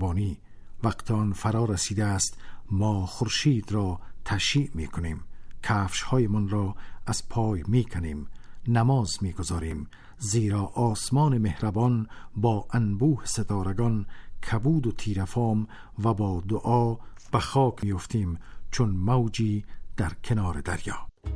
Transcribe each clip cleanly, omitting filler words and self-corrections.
مهربانی. وقت آن فرا رسیده است ما خورشید را تشییع می کنیم، کفش هایمان را از پای می کنیم، نماز می گذاریم، زیرا آسمان مهربان با انبوه ستارگان کبود و تیرفام و با دعا به خاک می افتیم چون موجی در کنار دریا.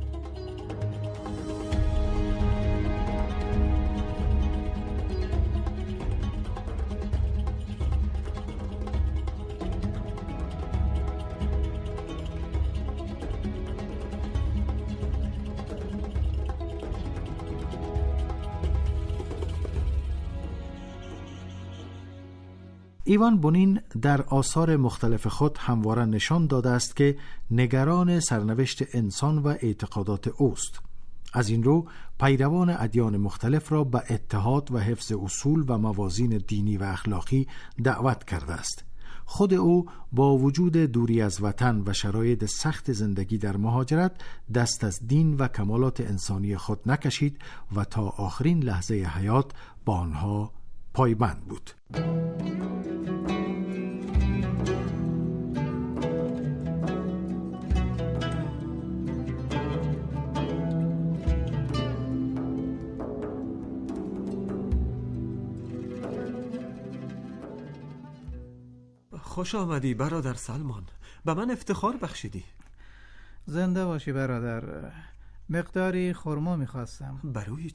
ایوان بونین در آثار مختلف خود همواره نشان داده است که نگران سرنوشت انسان و اعتقادات اوست. از این رو پیروان ادیان مختلف را به اتحاد و حفظ اصول و موازین دینی و اخلاقی دعوت کرده است. خود او با وجود دوری از وطن و شرایط سخت زندگی در مهاجرت دست از دین و کمالات انسانی خود نکشید و تا آخرین لحظه حیات با آنها پایبند بود. خوش آمدی برادر سلمان، به من افتخار بخشیدی. زنده باشی برادر. مقداری خرما میخواستم. بروی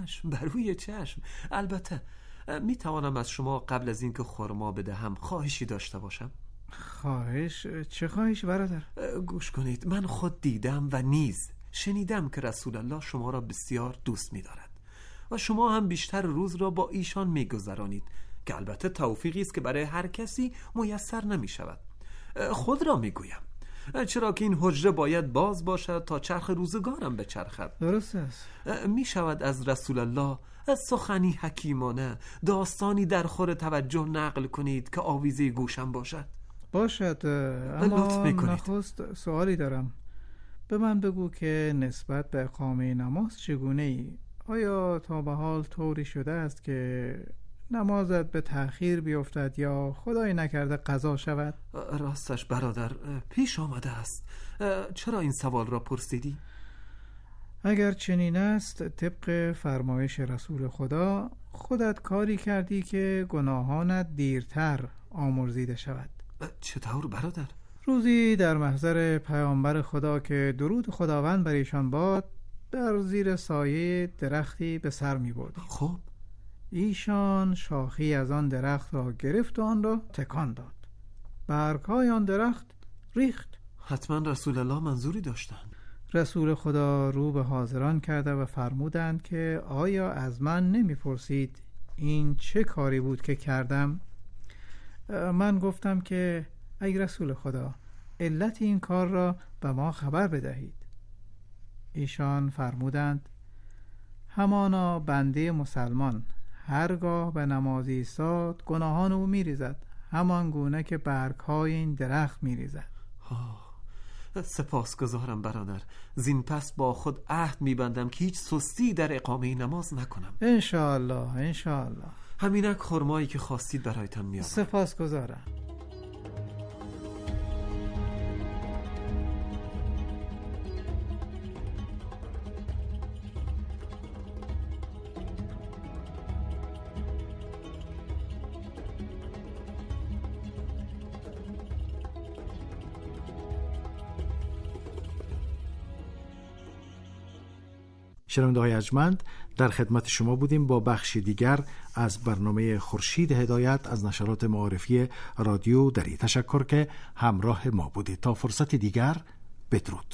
چشم. البته میتوانم از شما قبل از اینکه خرما بدهم خواهشی داشته باشم؟ خواهش؟ چه خواهش برادر؟ گوش کنید، من خود دیدم و نیز شنیدم که رسول الله شما را بسیار دوست می‌دارد و شما هم بیشتر روز را با ایشان می‌گذرانید که البته توفیقی است که برای هر کسی میسر نمی‌شود. خود را می‌گویم، چرا که این حجره باید باز باشد تا چرخ روزگارم بچرخد. درست است. می‌شود از رسول الله از سخنی حکیمانه داستانی در خور توجه نقل کنید که آویزه گوشم باشد؟ باشد، اما نخست سوالی دارم. به من بگو که نسبت به اقامه نماز چگونه ای؟ آیا تا به حال طوری شده است که نمازت به تأخیر بیفتد یا خدای نکرده قضا شود؟ راستش برادر پیش آمده است. چرا این سوال را پرسیدی؟ اگر چنین است، طبق فرمایش رسول خدا خودت کاری کردی که گناهانت دیرتر آمرزیده شود. چطور برادر؟ روزی در محضر پیامبر خدا که درود خداوند بر ایشان باد، در زیر سایه درختی به سر می بردیم. خب ایشان شاخی از آن درخت را گرفت و آن را تکان داد. برگ‌های آن درخت ریخت. حتما رسول الله منظوری داشتند. رسول خدا رو به حاضران کرده و فرمودند که آیا از من نمی‌پرسید این چه کاری بود که کردم؟ من گفتم که ای رسول خدا، علت این کار را به ما خبر بدهید. ایشان فرمودند همانا بنده مسلمان هرگاه به نماز ایستاد گناهان او می‌ریزد، همان گونه که برگ‌های این درخت می‌ریزد. سپاسگزارم برادر. زین پس با خود عهد می‌بندم که هیچ سستی در اقامه نماز نکنم. انشاءالله. همینک خرمایی که خواستید برایتان می‌آورم. سپاسگزارم. شنونده‌های ارجمند، در خدمت شما بودیم با بخشی دیگر از برنامه خورشید هدایت از نشرات معارفی رادیو دری. تشکر که همراه ما بودید. تا فرصت دیگر، بدرود.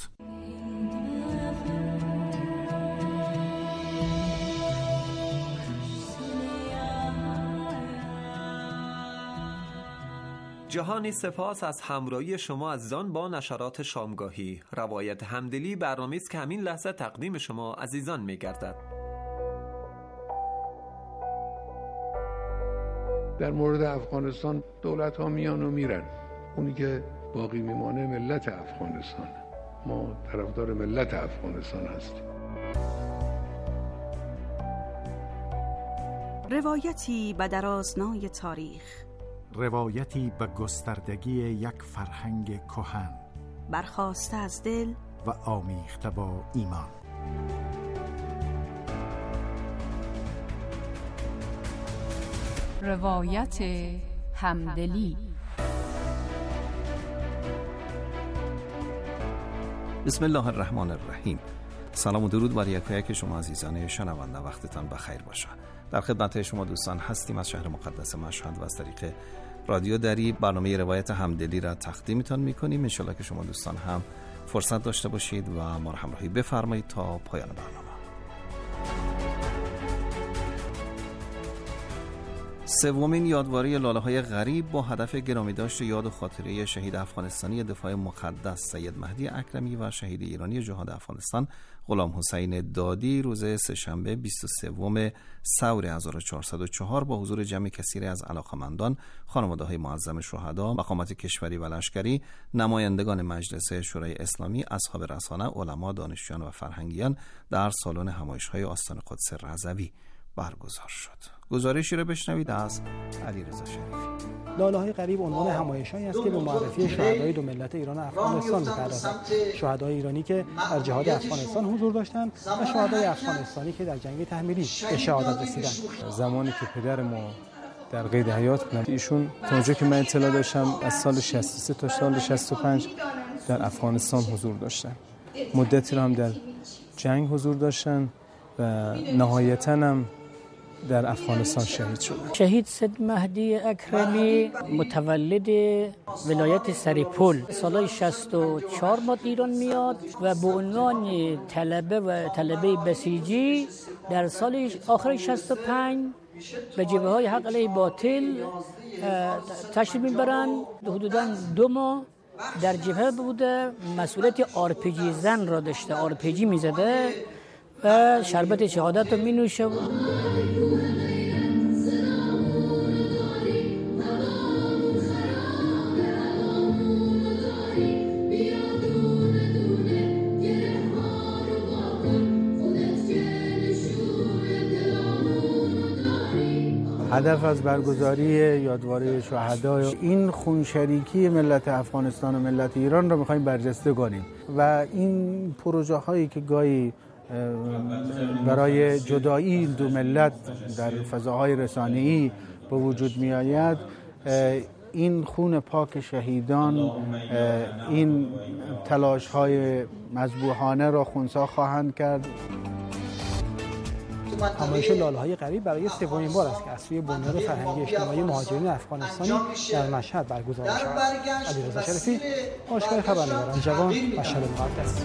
جهانی سپاس از همراهی شما عزیزان با نشرات شامگاهی. روایت همدلی برنامه‌ای است که همین لحظه تقدیم شما عزیزان می‌گردد. در مورد افغانستان دولت‌ها میان و میرن، اونی که باقی میمانه ملت افغانستان. ما طرفدار ملت افغانستان هستیم. روایتی به درازنای تاریخ، روایتی به گستردگی یک فرهنگ کهن، برخاسته از دل و آمیخته با ایمان. روایت همدلی. بسم الله الرحمن الرحیم. سلام و درود بر یکایک شما عزیزان شنونده، وقتتان بخیر باشه. در خدمت شما دوستان هستیم از شهر مقدس مشهد و از طریق رادیو دری برنامه روایت همدلی را تقدیمتان میکنیم. ان شاءالله که شما دوستان هم فرصت داشته باشید و ما را همراهی بفرمایید تا پایان برنامه. سومین یادواری لاله‌های غریب با هدف گرامیداشت یاد و خاطره شهید افغانستانی دفاع مقدس سید مهدی اکرمی و شهید ایرانی جهاد افغانستان غلام حسین دادی روز سه‌شنبه 23 ثور 1404 با حضور جمع کثیری از علاقه‌مندان، خانواده‌های معظم شهدا، مقامات کشوری و لشکری، نمایندگان مجلس شورای اسلامی، اصحاب رسانه، علما، دانشجویان و فرهنگیان در سالن همایش‌های آستان قدس رضوی برگزار شد. گزارشی را بشنوید از علیرضا شریفی. لاله‌های غریب عنوان همایش‌هایی است که به معرفی شهدای دو ملت ایران و افغانستان می‌پردازد. شهدای ایرانی که در جهاد افغانستان حضور داشتند و شهدای افغانستانی که در جنگ تحمیلی به شهادت رسیدند. زمانی که پدر ما در قید حیات بودن، ایشون تا اونجا که من اطلاع داشتم از سال 63 تا سال 65 در افغانستان حضور داشتن. مدتی رو هم در جنگ حضور داشتن و نهایتاً هم در افغانستان شهید شد. شهید سید مهدی اکرمی متولد ولایت سریپول سال 64 ما ایران میاد و به عنوان طلبه بسیجی در سال آخر 65 به جبهه های حق علیه باطل تشریف میبرن. حدوداً 2 ماه در جبهه بوده، مسئولیت RPG زن را داشته، RPG میزده و شربت شهادت رو می نوشه. هدف از برگزاری یادواری شهدا این خونشریکی ملت افغانستان و ملت ایران را می‌خوایم برجسته کنیم و این پروژه هایی که گاهی برای جدایی دو ملت در فضاهای رسانه‌ای به وجود می آید، این خون پاک شهیدان این تلاش های مذبوحانه را خنثی خواهند کرد. همایش لاله‌های غریب برای سومین بار است که از سوی بنیاد فرهنگی اجتماعی مهاجرین افغانستانی در مشهد برگزار می‌شود. علیرضا شریفی، آشکار خبرنگاران جوان، مشهد مقدس.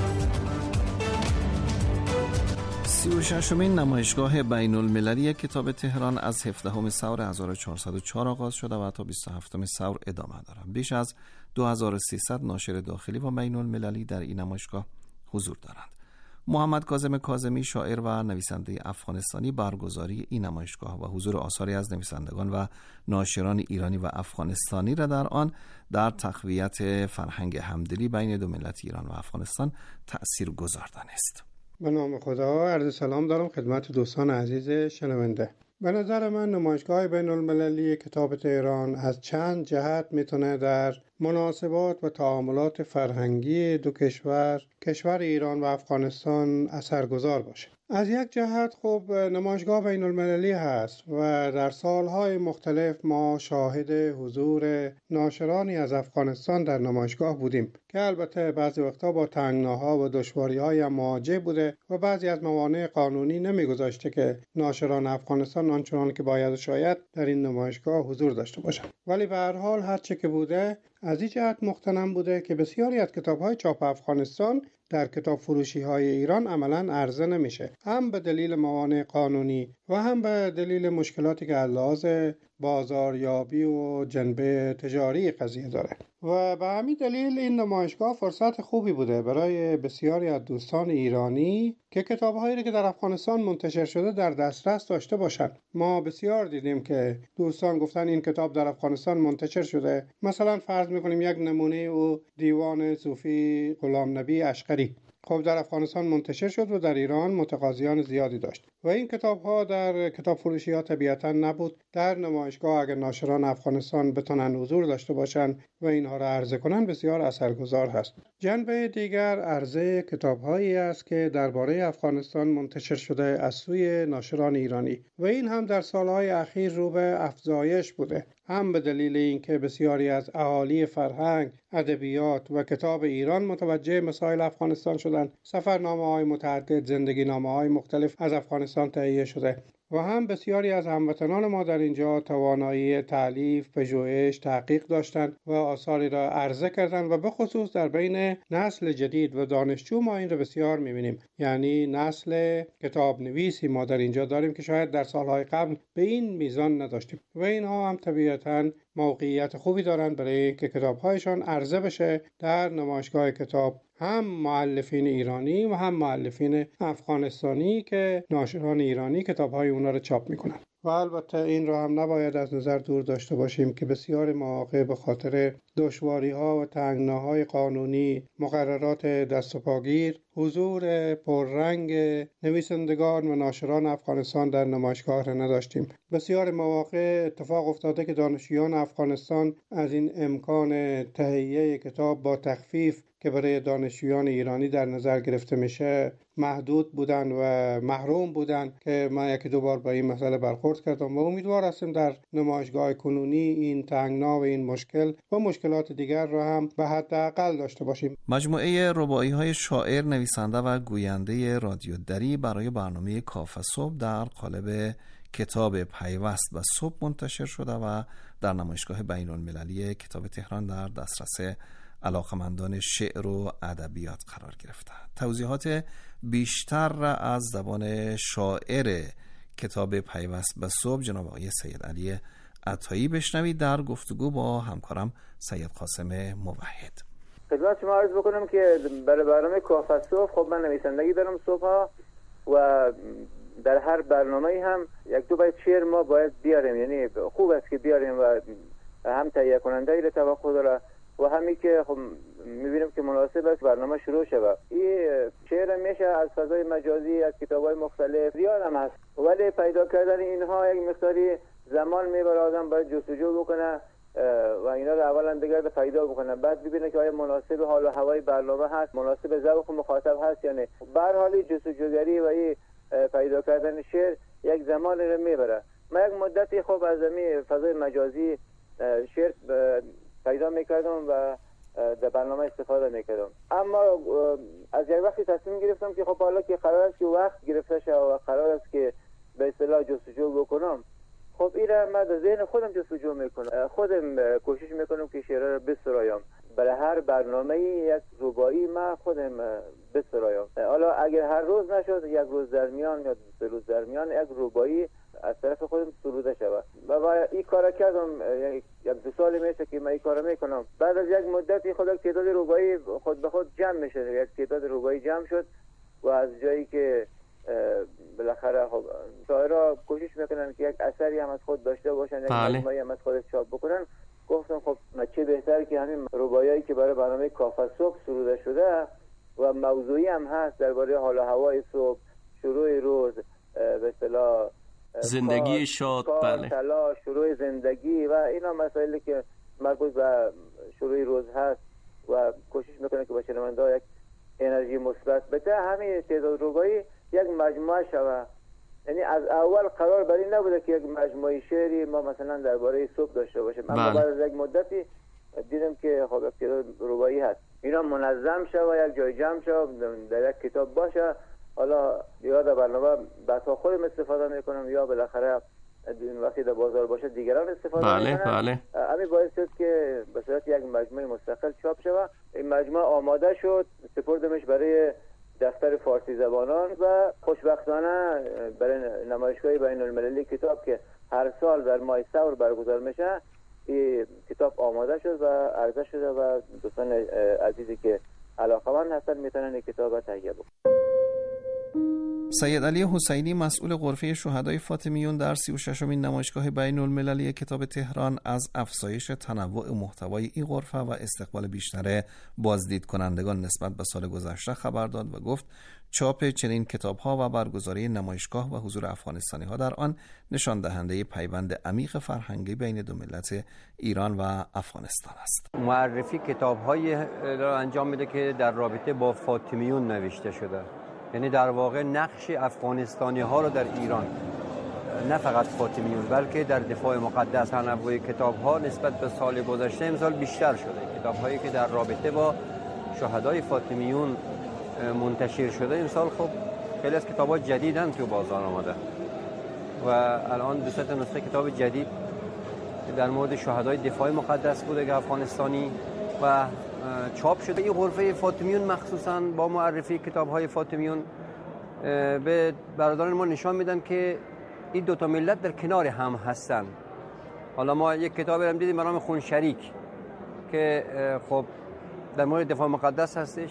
36مین نمایشگاه بین المللی کتاب تهران از 17 ثور 1404 آغاز شده و تا 27 ثور ادامه دارد. بیش از 2300 ناشر داخلی و بین المللی در این نمایشگاه حضور دارند. محمد کاظم کاظمی، شاعر و نویسنده افغانستانی، برگزاری این نمایشگاه و حضور آثاری از نویسندگان و ناشران ایرانی و افغانستانی را در آن در تقویت فرهنگ همدلی بین دو ملت ایران و افغانستان تأثیرگذار دانست. به نام خدا عرض سلام دارم خدمت دوستان عزیز شنونده. به نظر من نمایشگاه بین المللی کتاب تهران از چند جهت میتونه در مناسبات و تعاملات فرهنگی دو کشور ایران و افغانستان اثرگذار باشه. از یک جهت خب نمایشگاه بین المللی هست و در سالهای مختلف ما شاهد حضور ناشرانی از افغانستان در نمایشگاه بودیم که البته بعضی وقتا با تنگناها و دشواری‌های هم مواجه بوده و بعضی از موانع قانونی نمیگذاشته که ناشران افغانستان آنچنان که باید و شاید در این نمایشگاه حضور داشته باشند. ولی به هر حال هر چه که بوده از این جهت مغتنم بوده که بسیاری از کتاب‌های چاپ افغانستان در کتاب فروشی‌های ایران عملاً عرضه نمیشه، هم به دلیل موانع قانونی و هم به دلیل مشکلاتی که از لحاظ بازاریابی و جنبه تجاری قضیه داره و به همین دلیل این نمایشگاه فرصت خوبی بوده برای بسیاری از دوستان ایرانی که کتاب‌هایی که در افغانستان منتشر شده در دسترس داشته باشند. ما بسیار دیدیم که دوستان گفتن این کتاب در افغانستان منتشر شده. مثلا فرض می‌کنیم یک نمونه او دیوان صوفی غلام نبی اشقری خب در افغانستان منتشر شد و در ایران متقاضیان زیادی داشت و این کتاب‌ها در کتاب فروشی‌ها طبیعتاً نبود. در نمایشگاه اگر ناشران افغانستان بتونن حضور داشته باشن و اینها را عرضه کنن بسیار اثرگذار هست. جنبه دیگر عرضه کتاب‌هایی است که درباره افغانستان منتشر شده از سوی ناشران ایرانی و این هم در سالهای اخیر رو به افزایش بوده، هم به دلیل اینکه بسیاری از اهالی فرهنگ، ادبیات و کتاب ایران متوجه مسائل افغانستان شدند. سفرنامه‌های متعدد، زندگینامه‌های مختلف از افغانستان تهیه شده و هم بسیاری از هموطنان ما در اینجا توانایی تألیف، پژوهش، تحقیق داشتند و آثاری را عرضه کردند و به خصوص در بین نسل جدید و دانشجو ما این را بسیار می‌بینیم. یعنی نسل کتاب نویسی ما در اینجا داریم که شاید در سالهای قبل به این میزان نداشتیم و اینها هم طبیعتاً موقعیت خوبی دارند برای اینکه کتاب‌هایشان عرضه بشه در نمایشگاه کتاب، هم مؤلفین ایرانی و هم مؤلفین افغانستانی که ناشران ایرانی کتاب‌های اونا رو چاپ می‌کنن. و البته این را هم نباید از نظر دور داشته باشیم که بسیار مواقع به خاطر دشواری‌ها و تنگناهای قانونی، مقررات دست و پاگیر، حضور پررنگ نویسندگان و ناشران افغانستان در نمایشگاه را نداشتیم. بسیار مواقع اتفاق افتاده که دانشجویان افغانستان از این امکان تهیه کتاب با تخفیف که برای دانشجویان ایرانی در نظر گرفته میشه محدود بودن و محروم بودن که من یکی دو بار با این مسئله برخورد کردم و امیدوار هستم در نمایشگاه کنونی این تنگنا و این مشکل و مشکلات دیگر را هم به حداقل داشته باشیم. مجموعه رباعی‌های شاعر، نویسنده و گوینده رادیو دری برای برنامه کافه صبح در قالب کتاب پیوست و صبح منتشر شده و در نمایشگاه بین‌المللی کتاب تهران در دسترس علاقمندان شعر و ادبیات قرار گرفته. توضیحات بیشتر از زبان شاعر کتاب پیوست به صبح جناب آقای سید علی عطایی بشنوید در گفتگو با همکارم سید قاسم موحد. خدمت شما عرض بکنم که برای برنامه کافه صبح خب من نویسندگی دارم صبحها و در هر برنامه‌ای هم یک دو بیت شعر ما باید بیاریم، یعنی خوب است که بیاریم و هم تهیه کننده ای توقع داره و همی که خب میبینیم که مناسب است برنامه شروع شود. این شعر میشه از فضای مجازی، از کتاب‌های مختلف زیاد هم هست، ولی پیدا کردن اینها یک مقداری زمان میبره، آدم باید جستجو بکنه و اینا رو اولا دیگر پیدا بکنه، بعد ببینه که آیا مناسب حال و هوای برنامه هست، مناسب ذوق مخاطب هست یا نه. به هر حال جستجوگری و این پیدا کردن شعر یک زمان رو میبره. من یک مدتی خب از این فضای مجازی شعر پیدا میکردم و در برنامه استفاده میکردم، اما از یک وقتی تصمیم گرفتم که خب حالا که قرار است که وقت گرفته شد و قرار است که به اصطلاح جستجو بکنم، خب این را من در ذهن خودم جستجو میکنم، خودم کوشش میکنم که شعر را بسرایم. برای هر برنامه یک رباعی من خودم بسرایم. حالا اگر هر روز نشد، یک روز در میان یا دو روز در میان یک رباعی از طرف خودم سروده شود و این کارا کردم. یک دو سال میشه که من این کارا میکنم. بعد از یک مدتی خود تعداد رباعی خود به خود جمع میشه، یک تعداد رباعی جمع شد و از جایی که بالاخره خب شاعرها کوشش میکنن که یک اثری هم از خود داشته باشن، یک مجموعه‌ای هم از خود چاپ بکنن، گفتم خب چه بهتر که همین رباعیایی که برای برنامه کافه صبح سروده شده و موضوعی هم هست درباره حال و هوای صبح، شروع روز، به اصطلاح زندگی شاد، بله، تلاش، شروع زندگی و اینا مسائلی که مربوط به شروع روز هست و کوشش میکنه که به شنونده‌ها یک انرژی مثبت بده. همین تعداد رباعی یک مجموعه شود. یعنی از اول قرار بر این نبوده که یک مجموعه شعری ما مثلا درباره صبح داشته باشیم، اما بعد از یک مدتی دیدم که خب تعداد رباعی هست، اینا منظم شود، یک جای جمع شود، در یک کتاب باشه. حالا یا در برنامه بعدا خودم استفاده میکنم یا بالاخره این وقتی در بازار باشه دیگران استفاده میکنن. همین باعث شد که به صورت یک مجموعه مستقل چاپ شود. این مجموعه آماده شد، سپردمش برای دفتر فارسی زبانان و خوشبختانه برای نمایشگاه بین‌المللی کتاب که هر سال در ماه ثور برگزار میشه، این کتاب آماده شد و عرضه شده و دوستان عزیزی که علاقه‌مند هستن میتونن این کتاب رو تهیه بکنن. سید علی حسینی مسئول غرفه شهدای فاطمیون در 36مین نمایشگاه بین المللی کتاب تهران از افزایش تنوع محتوای این غرفه و استقبال بیشتر بازدید کنندگان نسبت به سال گذشته خبر داد و گفت چاپ چنین کتاب‌ها و برگزاری نمایشگاه و حضور افغانستانی‌ها در آن نشان دهنده پیوند عمیق فرهنگی بین دو ملت ایران و افغانستان است. معرفی کتاب‌هایی را انجام میده که در رابطه با فاطمیون نوشته شده، یعنی در واقع نقش افغانستانی‌ها را در ایران، نه فقط فاطمیون بلکه در دفاع مقدس. تنوع کتاب‌ها نسبت به سال گذشته امسال بیشتر شده. کتاب‌هایی که در رابطه با شهدای فاطمیون منتشر شده امسال خب خیلی از کتاب‌ها جدیدن تو بازار آمده و الان 200 نسخه کتاب جدید در مورد شهدای دفاع مقدس بوده که افغانستانی و چاپ شده. این غرفه فاطمیون مخصوصاً با معرفی کتاب‌های فاطمیون به برادران ما نشان میدن که این دو تا ملت در کنار هم هستن. حالا ما یک کتابی هم دیدیم به نام خون شریک که خب در مورد دفاع مقدس هستش،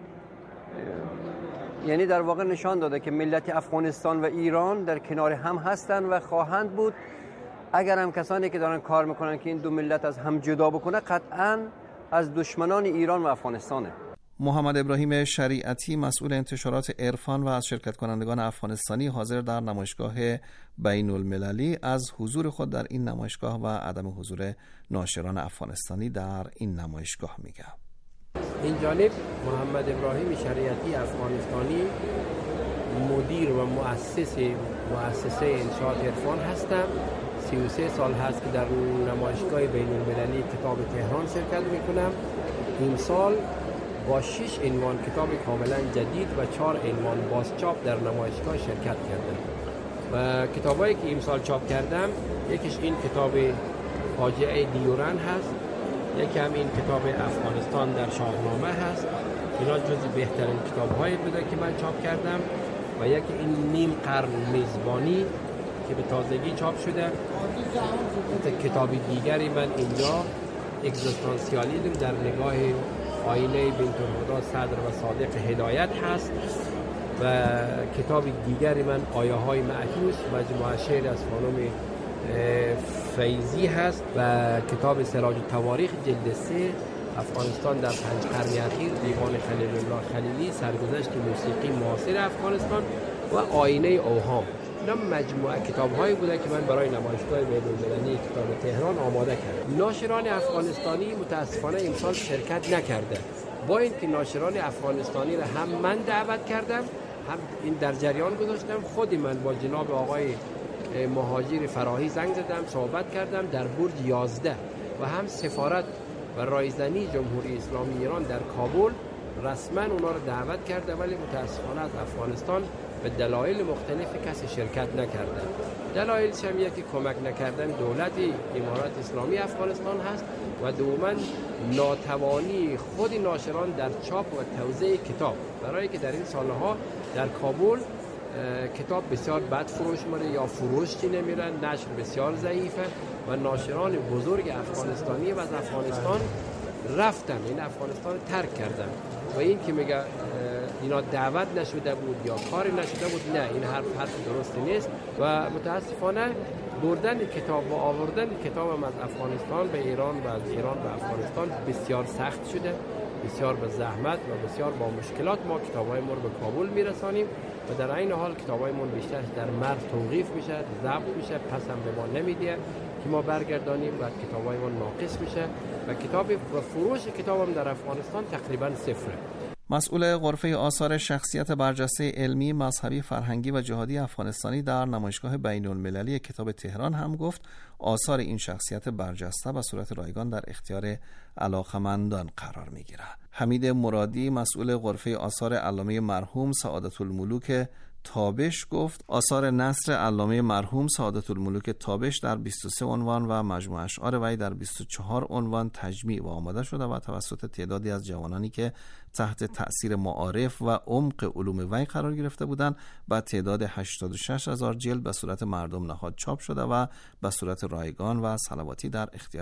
یعنی در واقع نشان داده که ملت افغانستان و ایران در کنار هم هستند و خواهند بود. اگر هم کسانی که دارن کار میکنن که این دو ملت از هم جدا بکنه، قطعاً از دشمنان ایران و افغانستانه. محمد ابراهیم شریعتی مسئول انتشارات عرفان و از شرکت کنندگان افغانستانی حاضر در نمایشگاه بین المللی از حضور خود در این نمایشگاه و عدم حضور ناشران افغانستانی در این نمایشگاه میگه. این جانب محمد ابراهیم شریعتی افغانستانی، مدیر و مؤسسه انشاءات عرفان هستم. 33 سال هست که در نمایشگاه بین المللی کتاب تهران شرکت میکنم. این سال با 6 عنوان کتاب کاملا جدید و 4 عنوان بازچاپ در نمایشگاه شرکت کردم و کتابایی که امسال چاپ کردم، یکیش این کتاب فاجعه دیورن هست، یکی هم این کتاب افغانستان در شاهنامه هست. اینا جزو بهترین کتاب‌های بوده که من چاپ کردم و یکی این نیم قرن میزبانی که به تازگی چاپ شده. کتاب دیگری من اینجا اگزیستانسیالیسم در نگاه آینه بنت الهدی صدر و صادق هدایت هست و کتاب دیگری من آیه های معکوس مجموعه شعر از خانم فیضی هست و کتاب سراج التواریخ جلد 3 افغانستان در 5 قرن اخیر دیوان خلیل الله خلیلی، سرگذشت موسیقی معاصر افغانستان و آینه اوهام. اینا مجموعه کتاب‌هایی بوده که من برای نمایشگاه بین‌المللی کتاب تهران آماده کردم. ناشران افغانستانی متاسفانه امسال شرکت نکرده. با اینکه ناشران افغانستانی را هم من دعوت کردم، هم این در جریان گذاشتم. خودی من با جناب آقای مهاجر فراهی زنگ زدم، صحبت کردم در برج 11 و هم سفارت و رایزنی جمهوری اسلامی ایران در کابل رسما اونا رو دعوت کرده، ولی متاسفانه از افغانستان به دلایل مختلفی کسی شرکت نکرده. دلایلش هم یکی کمک نکردن دولت امارات اسلامی افغانستان هست و دوما ناتوانی خود ناشران در چاپ و توزیع کتاب، برای که در این سالها در کابل کتاب بسیار بد فروش میره یا فروشی نمیرن، نشر بسیار ضعیفه و ناشران بزرگ افغانستانی و از افغانستان رفتن، این افغانستان ترک کردن و این که میگه اینا دعوت نشده بود یا کاری نشده بود، نه، این حرف درست نیست و متاسفانه بردن کتاب و آوردن کتاب هم از افغانستان به ایران و از ایران به افغانستان بسیار سخت شده، بسیار به زحمت و بسیار با مشکلات ما کتاب‌های ما رو به کابل میرسانیم و در این حال کتاب‌های ما بیشتر در مرز توقیف میشه، ضبط میشه، پس هم به ما نمیده که ما برگردانیم و کتاب‌های ما ناقص میشه و کتاب و فروش کتابم در افغانستان تقریبا صفره. مسئول غرفه آثار شخصیت برجسته علمی، مذهبی، فرهنگی و جهادی افغانستانی در نمایشگاه بین المللی کتاب تهران هم گفت آثار این شخصیت برجسته به صورت رایگان در اختیار علاقمندان قرار میگیرد. حمید مرادی مسئول غرفه آثار علامه مرحوم سعادت الملوک تابش گفت آثار نثر علامه مرحوم سعادت الملوک تابش در 23 عنوان و مجموعه اشعار وی در 24 عنوان تجمیع و آماده شده و توسط تعدادی از جوانانی که تحت تأثیر معارف و عمق علوم وی قرار گرفته بودند با تعداد 86,000 جلد به صورت مردم نهاد چاپ شده و به صورت رایگان و صلواتی در اختیار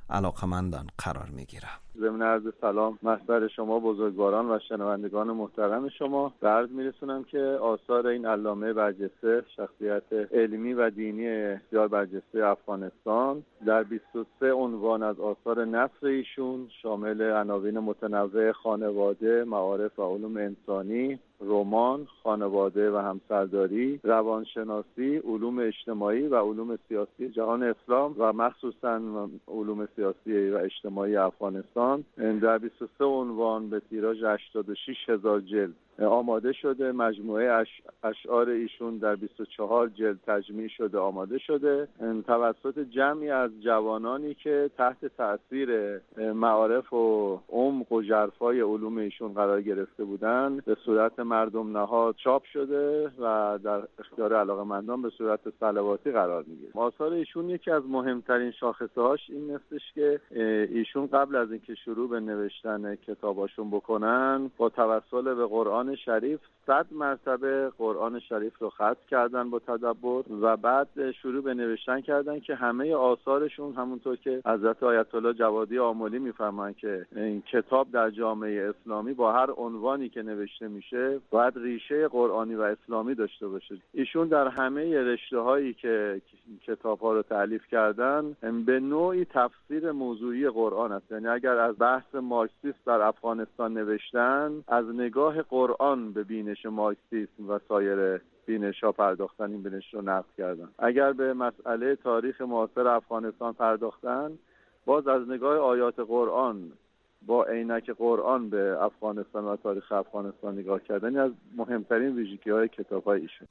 علاقمندان قرار میگیرم. ضمن عرض سلام محضر شما بزرگواران و شنوندگان محترم شما، به عرض میرسونم که آثار این علامه برجسته، شخصیت علمی و دینی بسیار برجسته افغانستان، در 23 عنوان از آثار نثر ایشون شامل عناوین متنوع خانواده، معارف و علوم انسانی، رمان، خانواده و همسرداری، روانشناسی، علوم اجتماعی و علوم سیاسی جهان اسلام و مخصوصاً علوم سیاسی و اجتماعی افغانستان در 23 عنوان به تیراژ 86,000 جلد آماده شده. مجموعه اشعار ایشون در 24 جلد تجمیع شده آماده شده توسط جمعی از جوانانی که تحت تأثیر معارف و عمق و ژرفای علوم ایشون قرار گرفته بودند به صورت مردم نهاد چاپ شده و در اختیار علاقه‌مندان به صورت صلواتی قرار میگیره. آثار ایشون یکی از مهمترین شاخصه‌هاش این هستش که ایشون قبل از اینکه شروع به نوشتن کتاباشون بکنن با توسل به قرآن شریف 100 مرتبه قرآن شریف رو ختم کردن با تدبر و بعد شروع به نوشتن کردن که همه آثارشون همونطور که حضرت آیت الله جوادی آملی میفرمایند که این کتاب در جامعه اسلامی با هر عنوانی که نوشته میشه باید ریشه قرآنی و اسلامی داشته باشه. ایشون در همه رشته‌هایی که کتاب‌ها رو تألیف کردن به نوعی تفسیر موضوعی قرآن است. یعنی اگر از بحث مارکسیسم در افغانستان نوشتن، از نگاه قرآن به بینش مارکسیسم و سایر بینش‌ها پرداختن، این بینش رو نقد کردن. اگر به مسئله تاریخ معاصر افغانستان پرداختن، باز از نگاه آیات قرآن با عینک قرآن به افغانستان و تاریخ افغانستان نگاه کردن از مهمترین ویژگی‌های کتاب‌های ایشون.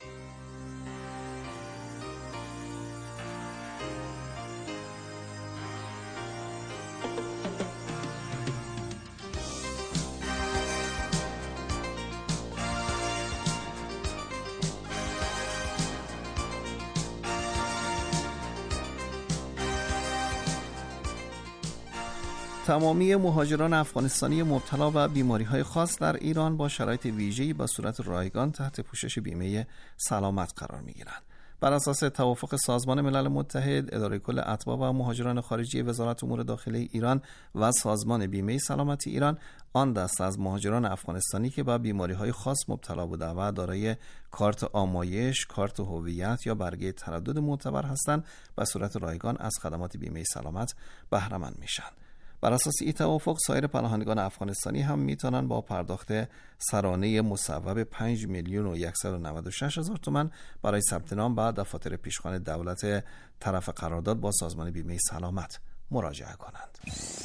تمامی مهاجران افغانستانی مبتلا به بیماری‌های خاص در ایران با شرایط ویژه‌ای به صورت رایگان تحت پوشش بیمه سلامت قرار می‌گیرند. بر اساس توافق سازمان ملل متحد، اداره کل اتباع و مهاجران خارجی وزارت امور داخلی ایران و سازمان بیمه سلامتی ایران، آن دست از مهاجران افغانستانی که به بیماری‌های خاص مبتلا بوده و دارای کارت آمایش، کارت هویت یا برگه تردد معتبر هستند، به صورت رایگان از خدمات بیمه سلامت بهره مند میشن. بر اساس این توافق سایر پناهندگان افغانستانی هم میتونن با پرداخت سرانه مصوب 5,196,000 تومان برای ثبت نام به دفاتر پیشخوان دولت طرف قرارداد با سازمان بیمه سلامت مراجعه کنند.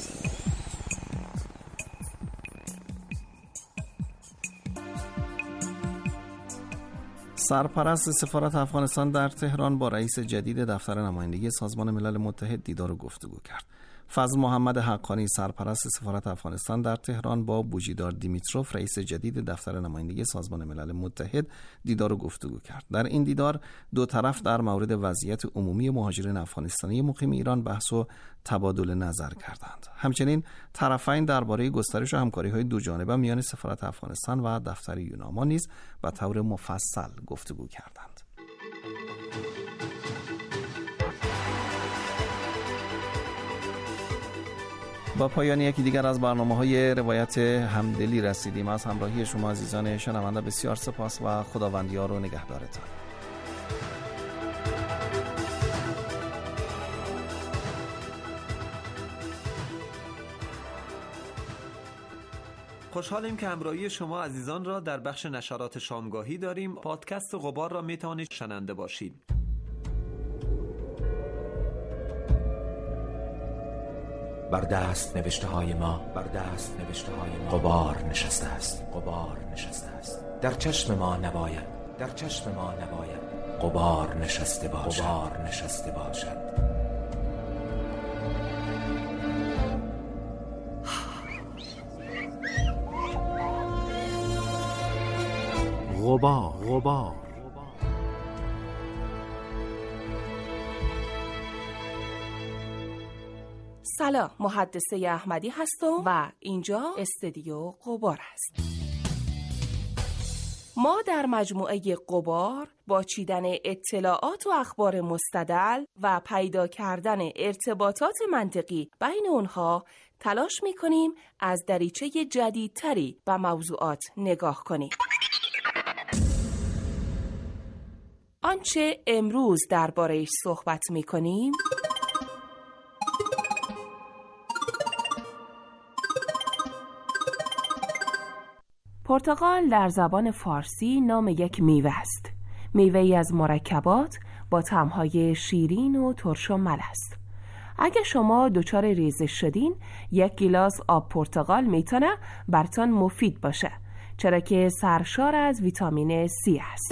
سرپرست سفارت افغانستان در تهران با رئیس جدید دفتر نمایندگی سازمان ملل متحد دیدار و گفتگو کرد. فضل محمد حقانی سرپرست سفارت افغانستان در تهران با بوجیدار دیمیتروف رئیس جدید دفتر نمایندگی سازمان ملل متحد دیدار و گفتگو کرد. در این دیدار دو طرف در مورد وضعیت عمومی مهاجرین افغانستانی مقیم ایران بحث و تبادل نظر کردند. همچنین طرفین درباره گسترش و همکاری‌های دو جانبه میان سفارت افغانستان و دفتر یوناما نیز به طور مفصل گفتگو کردند. با پایان یکی دیگر از برنامه‌های روایت همدلی رسیدیم. از همراهی شما عزیزان شنونده بسیار سپاس و خداوندیار و نگهدارتان. خوشحالیم که همراهی شما عزیزان را در بخش نشرات شامگاهی داریم. پادکست غبار را میتوانید شنونده باشید. بر دست نوشته های ما غبار نشسته است. در چشم ما نباید غبار نشسته باشد. غبار سلام، محدثه احمدی هستم و اینجا استودیو غبار است. ما در مجموعه غبار با چیدن اطلاعات و اخبار مستدل و پیدا کردن ارتباطات منطقی بین اونها تلاش می‌کنیم از دریچه جدیدتری به موضوعات نگاه کنیم. آنچه امروز درباره‌اش صحبت می‌کنیم پرتقال در زبان فارسی نام یک میوه است. میوه‌ای از مرکبات با طعم‌های شیرین و ترش و مل است. اگه شما دچار ریزش شدین، یک گیلاس آب پرتقال میتونه براتون مفید باشه، چرا که سرشار از ویتامین C است.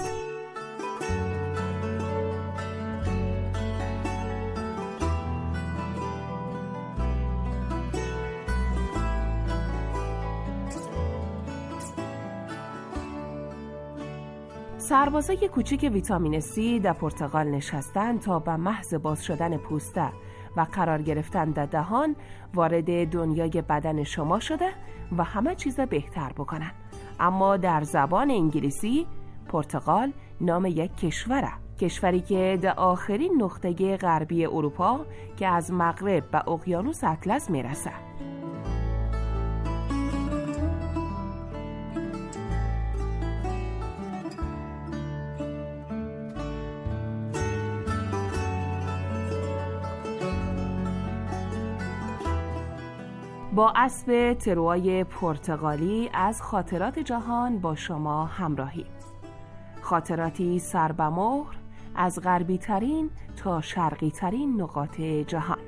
سربازای کوچیک ویتامین C در پرتقال نشستن تا به محض باز شدن پوسته و قرار گرفتن در دهان وارد دنیای بدن شما شده و همه چیز بهتر بکنن. اما در زبان انگلیسی پرتقال نام یک کشوره، کشوری که در آخرین نقطه غربی اروپا که از مغرب به اقیانوس اطلس میرسه. با اسب تروای پرتغالی از خاطرات جهان با شما همراهی. خاطراتی سربمهر از غربی ترین تا شرقی ترین نقاط جهان.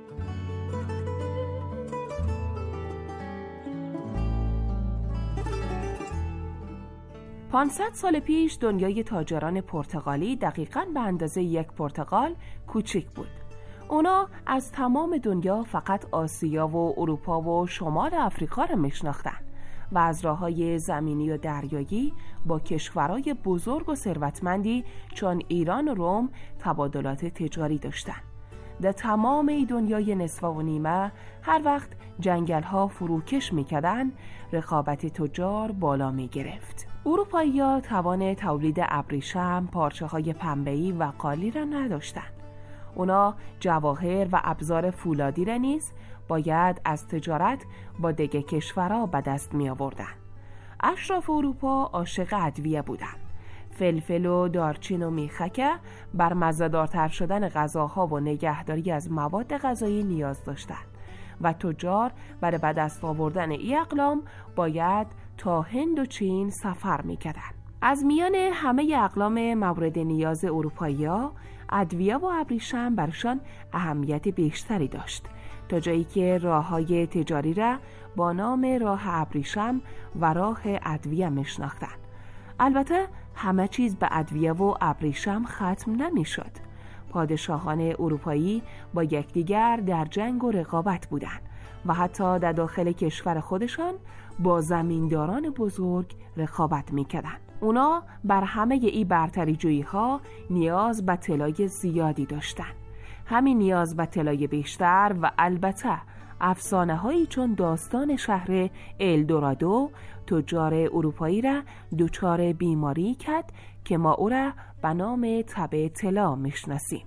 پانصد سال پیش دنیای تاجران پرتغالی دقیقاً به اندازه یک پرتقال کوچک بود. اونا از تمام دنیا فقط آسیا و اروپا و شمال آفریقا را میشناختن و از راههای زمینی و دریایی با کشورهای بزرگ و ثروتمندی چون ایران و روم تبادلات تجاری داشتن. در تمام دنیای نصف و نیمه هر وقت جنگل‌ها فروکش میکردن، رقابت تجار بالا میگرفت. اروپایی‌ها توان تولید ابریشم، پارچه‌های پنبه‌ای و قالی را نداشتند. اونا جواهر و ابزار فولادی را نیز باید از تجارت با دیگه کشورها به دست می آوردن. اشراف اروپا عاشق ادویه بودن. فلفل و دارچین و میخک بر مزه‌دارتر شدن غذاها و نگهداری از مواد غذایی نیاز داشتند و تجار برای به دست آوردن این اقلام باید تا هند و چین سفر می‌کردند. از میان همه اقلام مورد نیاز اروپایی‌ها ادویه و ابریشم برشان اهمیت بیشتری داشت، تا جایی که راه‌های تجاری را با نام راه ابریشم و راه ادویه میشناختند. البته همه چیز به ادویه و ابریشم ختم نمیشد. پادشاهان اروپایی با یکدیگر در جنگ و رقابت بودند و حتی در داخل کشور خودشان با زمینداران بزرگ رقابت میکردند. اونا بر همه ای برتری جویی ها نیاز به طلای زیادی داشتند. همین نیاز به طلای بیشتر و البته افسانه هایی چون داستان شهر الدورادو تجار اروپایی را دچار بیماری کرد که ما او را به نام تب طلا میشناسیم.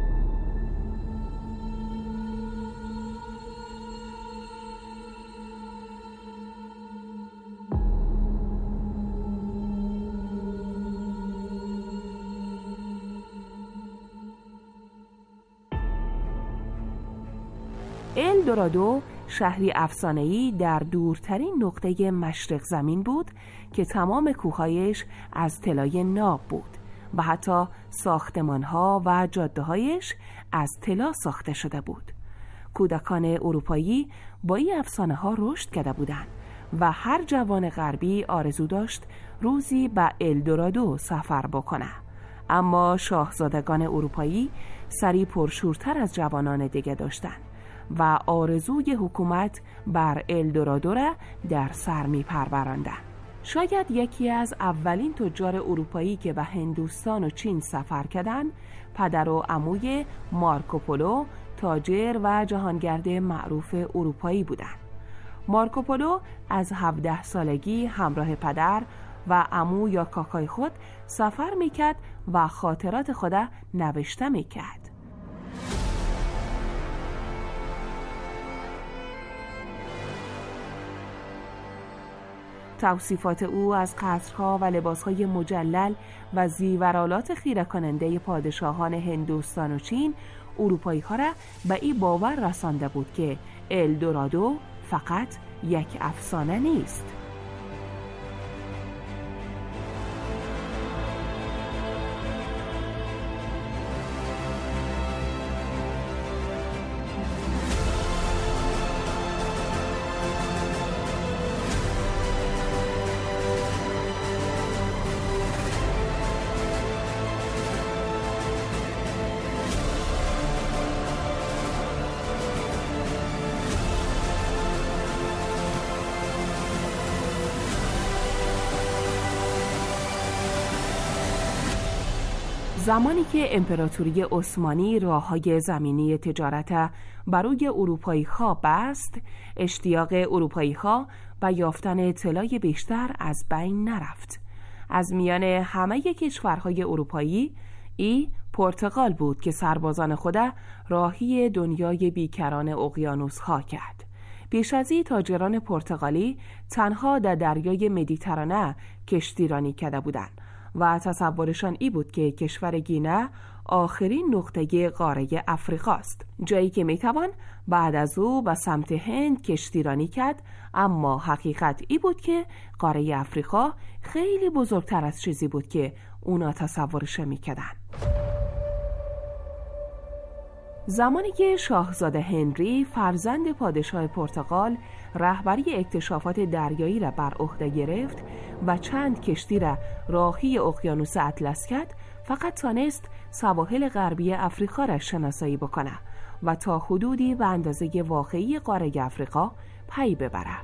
الدورادو شهری افسانه‌ای در دورترین نقطه مشرق زمین بود که تمام کوه‌هایش از طلای ناب بود و حتی ساختمان‌ها و جاده‌هایش از طلا ساخته شده بود. کودکان اروپایی با این افسانه‌ها رشد کرده بودند و هر جوان غربی آرزو داشت روزی به الدورادو سفر بکنه. اما شاهزادگان اروپایی سری پرشورتر از جوانان دیگه داشتند و آرزوی حکومت بر الدورادو را در سر می پروراندند. شاید یکی از اولین تجار اروپایی که به هندوستان و چین سفر کردند پدر و عموی مارکوپولو، تاجر و جهانگرد معروف اروپایی بودند. مارکوپولو از 17 سالگی همراه پدر و عمو یا کاکای خود سفر میکرد و خاطرات خود نوشته میکرد. توصیفات او از قصرها و لباسهای مجلل و زیورالات خیره کننده پادشاهان هندوستان و چین اروپایی ها را به این باور رسانده بود که الدورادو فقط یک افسانه نیست. زمانی که امپراتوری عثمانی راه‌های زمینی تجارت برای اروپایی ها بست، اشتیاق اروپایی ها به یافتن اطلاع بیشتر از بین نرفت. از میان همه کشورهای اروپایی پرتغال بود که سربازان خود راهی دنیای بیکران اقیانوس ها کرد. پیش از این تاجران پرتغالی تنها در دریای مدیترانه کشتیرانی کرده بودند و تصورشان ای بود که کشور گینه آخرین نقطه قاره افریقاست، جایی که میتوان بعد از او به سمت هند کشتیرانی کرد. اما حقیقت ای بود که قاره افریقا خیلی بزرگتر از چیزی بود که اونا تصورش میکردن. زمانی که شاهزاده هنری فرزند پادشاه پرتغال رهبری اکتشافات دریایی را بر عهده گرفت و چند کشتی را راهی اقیانوس اطلس کرد، فقط تانست سواحل غربی افریقا را شناسایی بکنه و تا حدودی به اندازه واقعی قاره افریقا پی ببره.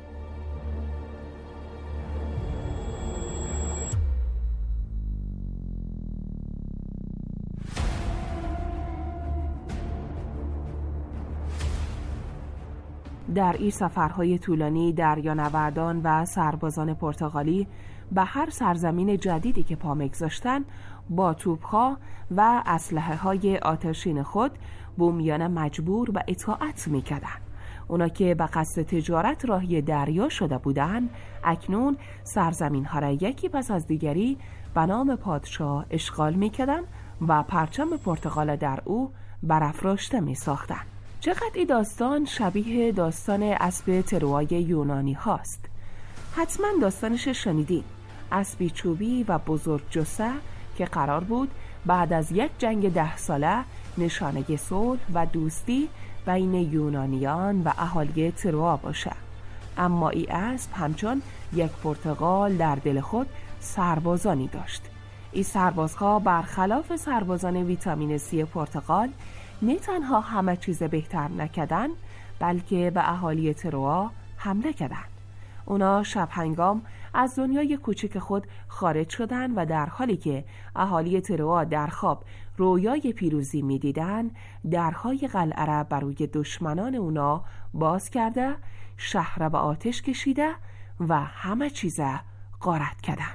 در این سفرهای طولانی دریانوردان و سربازان پرتغالی به هر سرزمین جدیدی که پا می‌گذاشتن با توپ‌ها و اسلحه‌های آتشین خود بومیان مجبور به اطاعت می‌کردند. اونا که به قصد تجارت راهی دریا شده بودند اکنون سرزمین‌ها را یکی پس از دیگری به نام پادشاه اشغال می‌کردند و پرچم پرتغال در او برافراشته می‌ساختند. چقدر این داستان شبیه داستان اسب تروای یونانی هاست. حتما داستانش شنیدین. اسبی چوبی و بزرگ جثه که قرار بود بعد از یک جنگ 10 ساله نشانه صلح و دوستی بین یونانیان و اهالی تروا باشه. اما این اسب همچون یک پرتغال در دل خود سربازانی داشت. این سربازها برخلاف سربازان ویتامین سی پرتغال نه تنها همه چیز بهتر نکردن، بلکه به اهالی تروا حمله کردن. اونا شب هنگام از دنیای کوچک خود خارج شدن و در حالی که اهالی تروا در خواب رویای پیروزی می دیدن، درهای قلعه را برای دشمنان اونا باز کرده، شهر را به آتش کشیده و همه چیز غارت کردن.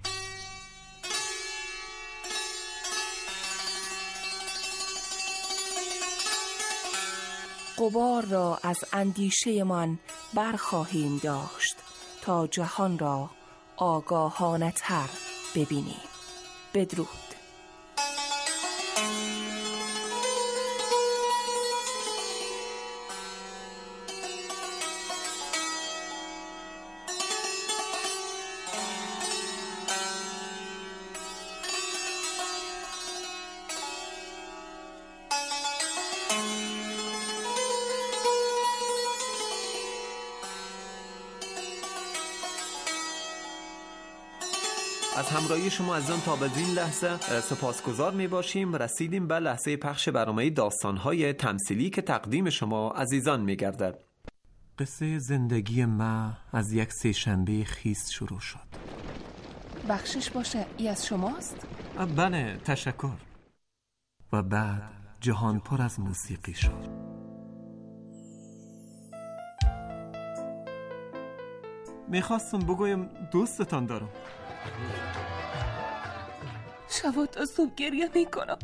غبار را از اندیشه من برخواهیم داشت تا جهان را آگاهانه تر ببینیم. بدرود. از همراهی شما عزیزان تا به این لحظه سپاسگزار می باشیم. رسیدیم به لحظه پخش برنامه داستان‌های تمثیلی که تقدیم شما عزیزان می گردد. قصه زندگی ما از یک سه‌شنبه خیس شروع شد. بخشش باشه، ای از شماست؟ بله، تشکر. و بعد جهان پر از موسیقی شد. میخواستم بگویم دوستتان دارم. شب تا صبح گریه میکنم،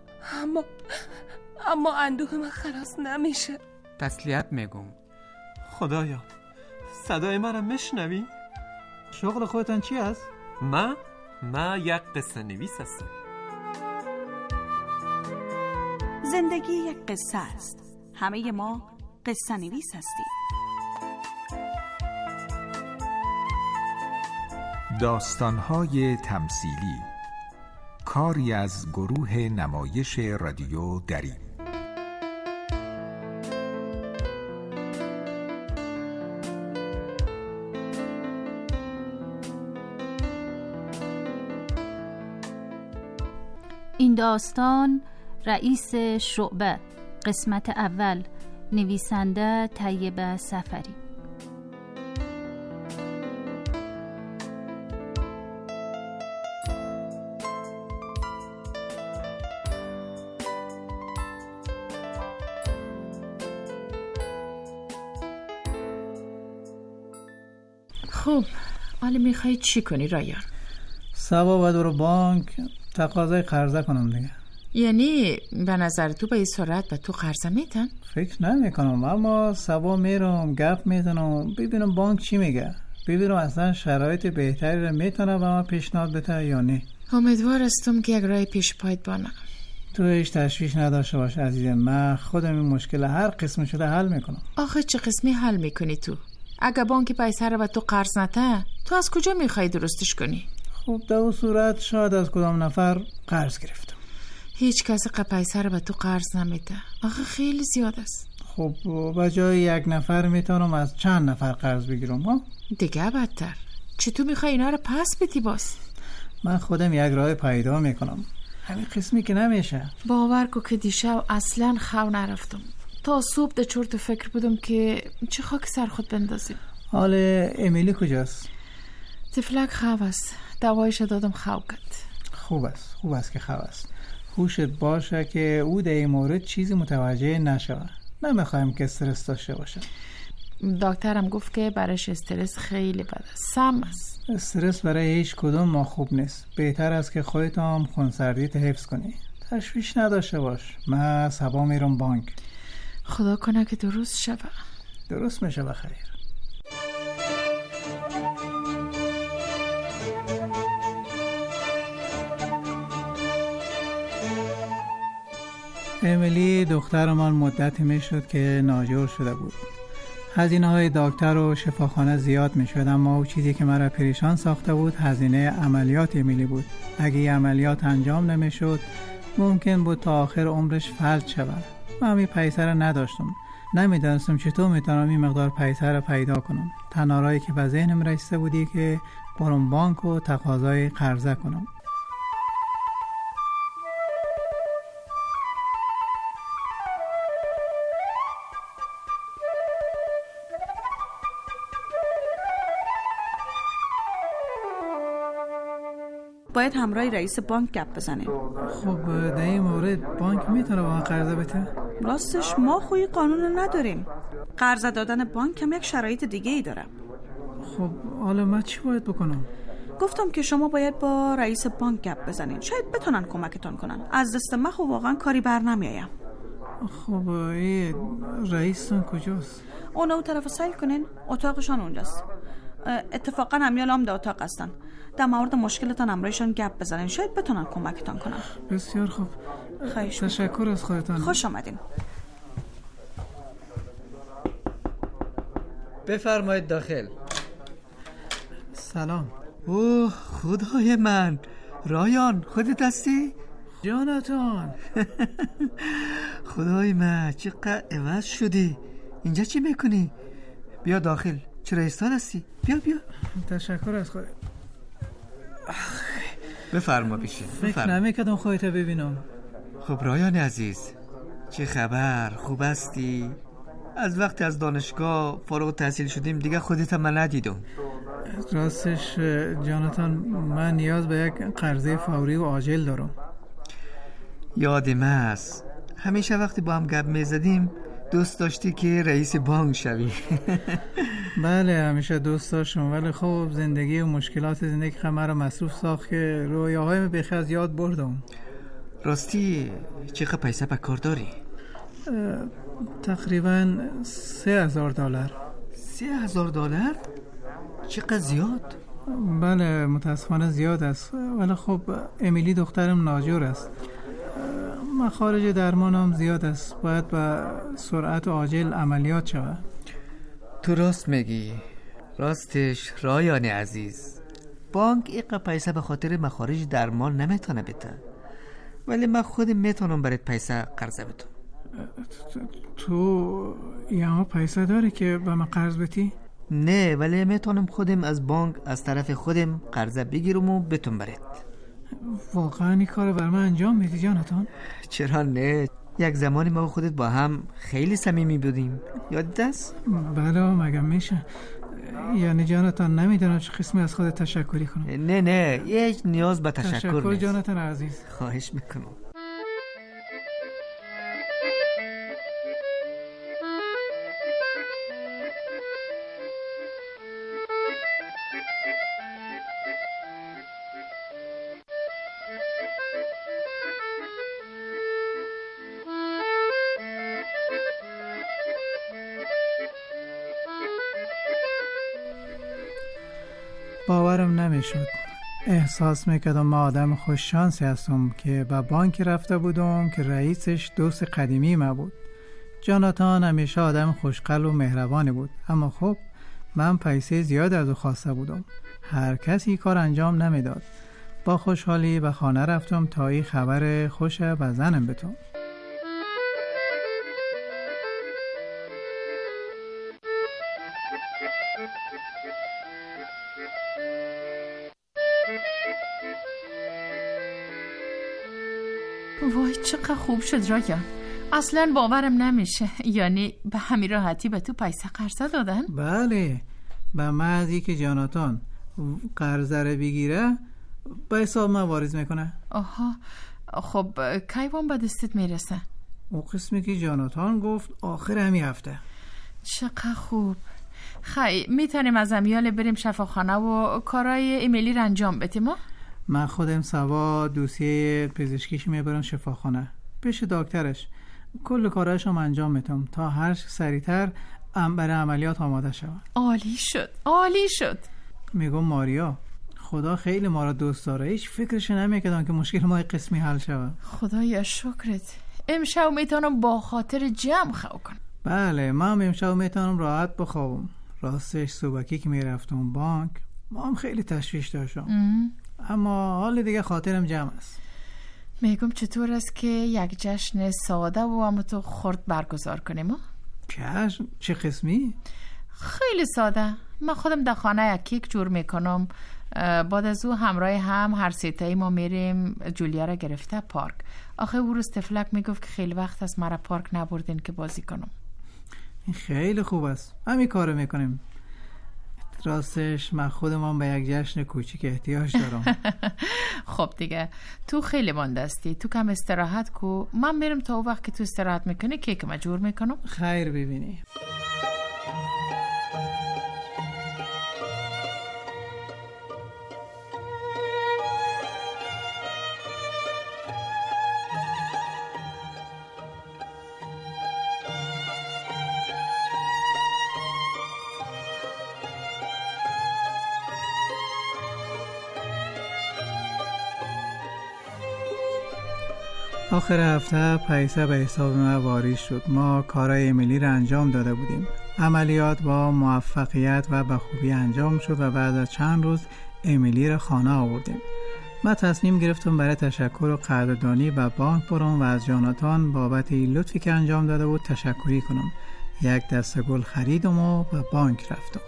اما اندوه من خلاص نمیشه. تسلیت میگم. خدایا صدای من رو میشنوی؟ شغل خودتان چی است؟ من یک قصه نویس هستم. زندگی یک قصه است. همه ما قصه نویس هستیم. داستان‌های تمثیلی، کاری از گروه نمایش رادیو دری. این داستان رئیس شعبه، قسمت اول، نویسنده طیبه سفری. خب حالا میخوایی چی کنی رایان؟ سبا باید رو بانک تقاضای قرضه کنم دیگه. یعنی به نظر تو به این سرعت به تو قرضه میتن؟ فکر نمی کنم، اما سبا میرم گپ میزنم ببینم بانک چی میگه، ببینم اصلا شرایط بهتری رو میتونه به ما پیشنهاد بده یا نه. امیدوار هستم که یک راه پیش پایت بانم. تو هیچ تشویش نداشته باش عزیزم، من خودم این مشکل هر قسم شده حل میکنم. آخه چه قسمی حل میکنی تو؟ اگه بانک پیسه رو به تو قرض نده تو از کجا میخوای درستش کنی؟ خب در اون صورت شاید از کدام نفر قرض گرفتم. هیچ کسی پیسه رو به تو قرض نمیده، آخه خیلی زیاد است. خب به جای یک نفر میتونم از چند نفر قرض بگیرم ها؟ دیگه بدتر. چی تو میخوای اینا رو پس بدی باز؟ من خودم یک راه پیدا میکنم، همین قسمی که نمیشه. باور کو که دیشب اصلا خو نرفتم، تا صبح در چرت فکر بودم که چه خاک سر خود بندازیم. حال امیلی کجاست؟ تفلک خو است، دوایش دادم خو کرد. خوب است که خو است. هوشت باشه که او در این مورد چیزی متوجه نشود. نمیخوایم که استرس داشته باشه. دکترم گفت که برایش استرس خیلی بده، سم است. استرس برای هیچ کدوم ما خوب نیست. بهتر است که خودت هم خونسردیت حفظ کنی. تشویش نداشته باش. من صبح میرم بانک. خدا کنه که درست شود. درست میشه بخیر. امیلی دخترمان مدتی میشد که ناجور شده بود. هزینه های دکتر و شفاخانه زیاد میشد، اما او چیزی که مرا پریشان ساخته بود هزینه عملیات امیلی بود. اگه این عملیات انجام نمیشد ممکن بود تا آخر عمرش فلج شود. من همین پیسه را نداشتم، نمیدانستم چطور میتونم این مقدار پیسه را پیدا کنم. تنها راهی که به ذهنم رسیده بودی که برم بانک و تقاضای قرضه کنم. باید همراه رئیس بانک گپ بزنیم. خب در این مورد بانک میتونه با قرضه بده؟ راستش ما خوی قانون نداریم. قرضه دادن بانک هم یک شرایط دیگه ای داره. خب حالا من چی باید بکنم؟ گفتم که شما باید با رئیس بانک گپ بزنین، شاید بتونن کمکتون کنن. از دست من خب واقعا کاری بر نمیایم. خب این رئیستون کجاست؟ اون طرف سیل کنین، اتاقشان اونجاست. اتفاقا امیال هم در اتاق هستن. در مورد مشکلتان امرایشان گپ بزنین، شاید بتونن کمکتان کنن. بسیار خوب، تشکر از خودتان. خوش آمدین. بفرمایید داخل. سلام. اوه خدای من، رایان خودت هستی؟ جاناتان. خدای من چقدر عوض شدی. اینجا چی میکنی؟ بیا داخل. چرا ایستاد هستی؟ بیا. تشکر از خودت. بفرما بشین. فکر نمیکردم خودت ببینم. خب رایان عزیز، چه خبر؟ خوب هستی؟ از وقتی از دانشگاه فارغ التحصیل شدیم دیگه خودت من ندیدم. راستش جاناتان، من نیاز به یک قرضه فوری و عاجل دارم. یادم هست همیشه وقتی با هم گپ میزدیم دوست داشتی که رئیس بانک شوی. بله همیشه دوست داشتم، ولی خب زندگی و مشکلات زندگی مرا مصروف ساخت که رویاهایم بخی از یاد بردم. راستی چقدر پیسه به کار داری؟ تقریبا $3,000. $3,000؟ چقدر زیاد؟ بله متاسفانه زیاد است، ولی خب امیلی دخترم ناجور است، مخارج درمانم زیاد است، باید با سرعت و عاجل عملیات شود. تو راست میگی. راستش رایان عزیز، بانک اینقدر پیسه به خاطر مخارج درمان نمیتونه بده، ولی من خودم میتونم برات پیسه قرض بدم. تو یه پیسه داری که به من قرض بدی؟ نه، ولی میتونم خودم از بانک از طرف خودم قرض بگیرم و بتون برات. واقعا این کار بر من انجام میدی جاناتان؟ چرا نه؟ یک زمانی ما خودت با هم خیلی صمیمی بودیم، یاد است؟ بله مگه میشه؟ یعنی جاناتان نمیدونم چه قسمی از خودت تشکری کنم. نه هیچ نیاز به تشکر نیست. تشکر جاناتان عزیز. خواهش میکنم. باورم نمیشد. احساس میکردم ما آدم خوش شانسی هستم که به بانک رفته بودم که رئیسش دوست قدیمی ما بود. جاناتان همیشه آدم خوشقلب و مهربانی بود، اما خب من پیسه زیاد از او خواسته بودم. هر کسی کار انجام نمیداد. با خوشحالی به خانه رفتم تا این خبر خوش به زنم بتم. وای چقدر خوب شد رایا، اصلا باورم نمیشه. یعنی به همین راحتی به تو پیسه قرض دادن؟ بله، به محضی که جاناتان قرضه رو بگیره به حساب من واریز میکنه. آها، خب کیوان به دستت میرسه؟ اون قسمی که جاناتان گفت آخر همین هفته. چقدر خوب. خیلی میتونیم از امیال بریم شفاخانه و کارای امیلی رو انجام بدیم؟ من خودم سوا دوسیه پزشکیش میبرم شفاخانه پیش دکترش، کل کاراشم انجام میدم تا هر سریعتر برای عملیات آماده شود. عالی شد. میگم ماریا، خدا خیلی ما را دوست داره، هیچ فکرش نمیکردم که مشکل ما قسمی حل شود. خدایا شکرت. امشب میتونم با خاطر جمع خواب کنم. بله من امشب میتونم راحت بخوابم. راستش صبحکی که میرفتم بانک ما هم خیلی تشویش داشتم، اما حال دیگه خاطرم جمع است. میگم چطور است که یک جشن ساده و اما تو خرد برگزار کنیم؟ جشن؟ چه قسمی؟ خیلی ساده. من خودم در خانه یک کیک جور میکنم، بعد از او همراه هم هر سیتایی ما میریم جولیا را گرفته پارک. آخه او روز تفلک میگفت که خیلی وقت است مرا پارک نبردین که بازی کنم. این خیلی خوب است، همین کارو میکنیم. راستش من خودم به یک جشن کوچیک احتیاج دارم. خب دیگه تو خیلی مانده استی، تو کم استراحت کو. من میرم تا وقت که تو استراحت میکنی کیک مجور میکنم. خیر ببینی. آخر هفته پیسه به حساب ما واریز شد. ما کارای امیلی را انجام داده بودیم. عملیات با موفقیت و به خوبی انجام شد و بعد از چند روز امیلی را خانه آوردیم. من تصمیم گرفتم برای تشکر و قدردانی به بانک برم و از جاناتان بابت این لطفی که انجام داده بود تشکری کنم. یک دسته گل خریدم و به بانک رفتم.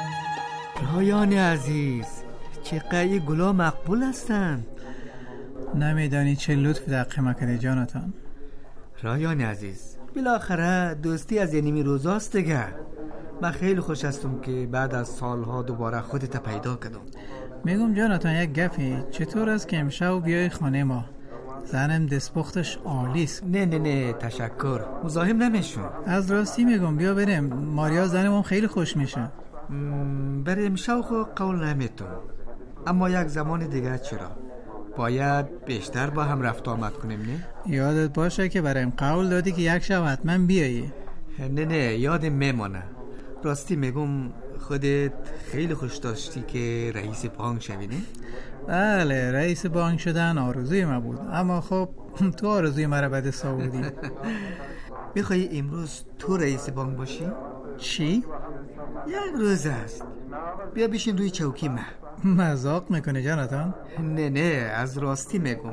رایان عزیز، چقدر گلا مقبول هستن. نمیدانی چه لطف در قیمت جانتان. رایان عزیز، بالاخره دوستی از یه نیمی روزاست دیگه. من خیلی خوش هستم که بعد از سالها دوباره خودت پیدا کردم. میگم جانتان یک گپی، چطور است که امشب بیای خانه ما؟ زنم دستپختش عالیست. نه تشکر، مزاحم نمیشون. از راستی میگم بیا بریم، ماریا زنمون خیلی خوش میشه. برای امشب خود قول نمیتون، اما یک زمان دیگه چرا؟ باید بیشتر با هم رفت آمد کنیم نه؟ یادت باشه که برایم قول دادی که یک شب حتما بیایی. نه یادم میمانه. راستی میگم خودت خیلی خوش داشتی که رئیس بانک شوی نه؟ بله، رئیس بانک شدن آرزوی ما بود، اما خب تو آرزوی مرا بده سعودی. میخوایی امروز تو رئیس بانک باشی؟ چی؟ یک روز است، بیا بشین روی چوکی من. مذاق میکنه جانتان؟ نه از راستی میگم.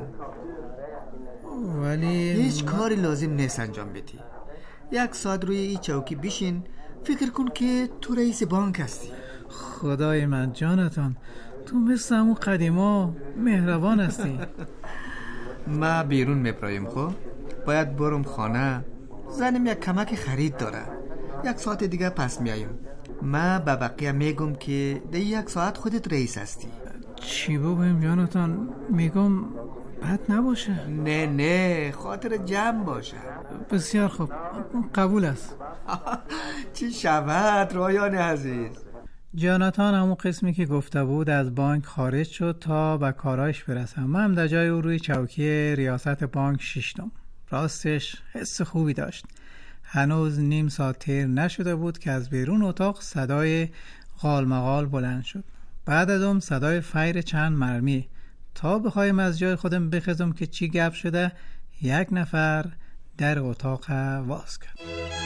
ولی هیچ کاری لازم نیست انجام بدی. یک ساعت روی این چوکی بشین، فکر کن که تو رئیس بانک هستی. خدای من جانتان، تو مثل همون قدیما مهربان هستی. ما بیرون میپرایم، خب باید برم خانه. زنم یک کمک خرید داره، یک ساعت دیگه پس میایم. ما به بقیه میگم که ده یک ساعت خودت رئیس هستی. چی بگویم جانتان؟ میگم بد نباشه. نه خاطر جمع باشه. بسیار خوب، قبول است. چی شود رایان عزیز؟ جانتان همون قسمی که گفته بود از بانک خارج شد تا به کارایش برسم. من هم در جای او روی چوکی ریاست بانک شیشتم. راستش حس خوبی داشت. هنوز نیم ساعت تیر نشده بود که از بیرون اتاق صدای غالمغال بلند شد. بعد از اون صدای فیر چند مرمی. تا بخوایم از جای خودم بخزم که چی گپ شده، یک نفر در اتاق واز کرد.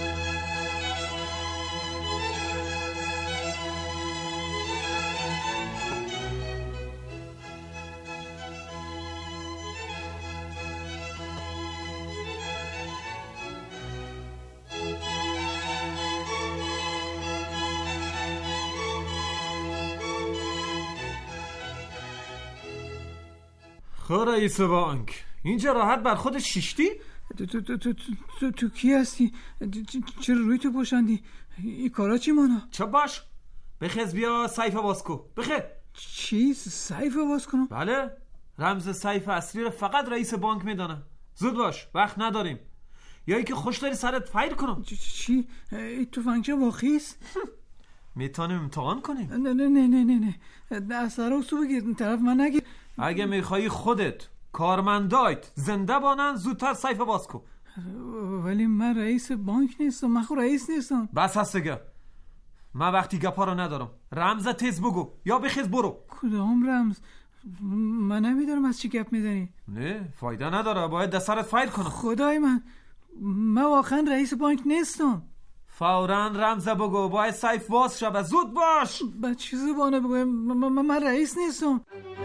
رئیس بانک، اینجا راحت بر خود شیشتی؟ تو کی هستی؟ چرا روی تو پوشندی؟ این کارا چی مانا؟ چه باش؟ بخیز بیا سیف باز کن. بخیر. چی؟ سیف باز کنم؟ بله، رمز سیف اصلی رو فقط رئیس بانک میدانه. زود باش، وقت نداریم. یا ای که خوش داری سرت فیر کنم. چی؟ تو فنکچه واقعی است؟ میتونیم امتحان کنیم. نه از سراغ بگیر، طرف من نگیر. اگه میخوایی خودت کارمندایت زنده بانن زودتر سیف باز کن. ولی من رئیس بانک نیستم، من خود رئیس نیستم. بس هست دیگه، من وقتی گپا رو ندارم. رمز تیز بگو یا بخیز برو. کدام رمز؟ من نمیدارم از چی گپ میزنی. نه فایده نداره، باید دسترت فیر کنم. خدای من واقعا رئیس بانک نیستم. فوراً رمز بگو، باید سیف باز شود. زود باش. با چی زبانه بگویم؟ من رئیس نیستم.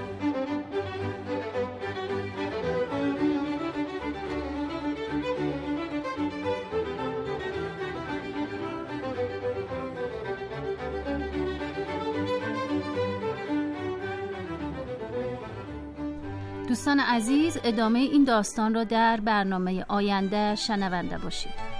دوستان عزیز، ادامه این داستان را در برنامه آینده شنونده باشید.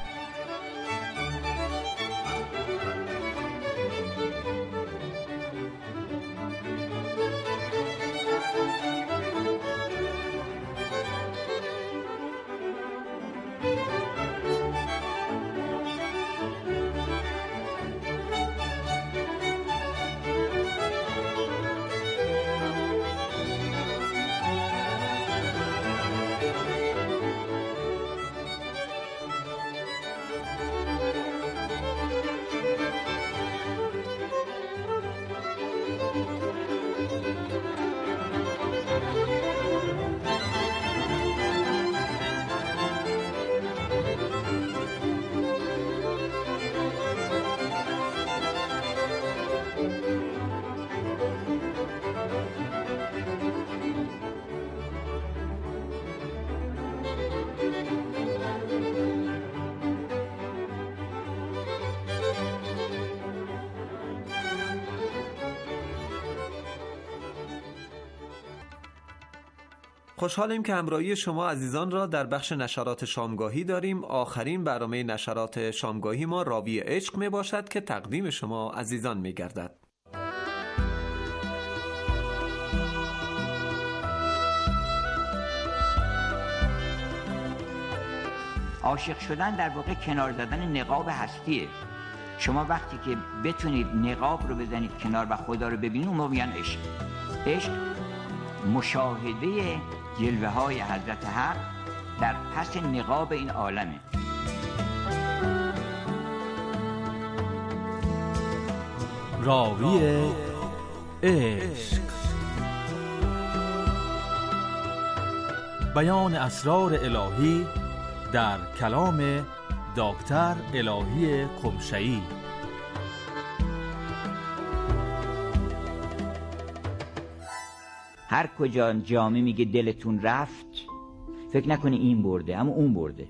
خوشحالیم که همراهی شما عزیزان را در بخش نشرات شامگاهی داریم. آخرین برنامه نشرات شامگاهی ما راوی عشق می باشد که تقدیم شما عزیزان می گردد. عاشق شدن در واقع کنار زدن نقاب هستیه. شما وقتی که بتونید نقاب رو بزنید کنار و خدا رو ببینید، اون موقع میگن عشق. عشق مشاهده جلوه های حضرت حق در پس نقاب این عالمه. راوی عشق، بیان اسرار الهی در کلام دکتر الهی قمشه‌ای. هر کجا جامعه میگه دلتون رفت، فکر نکنی این برده اما اون برده.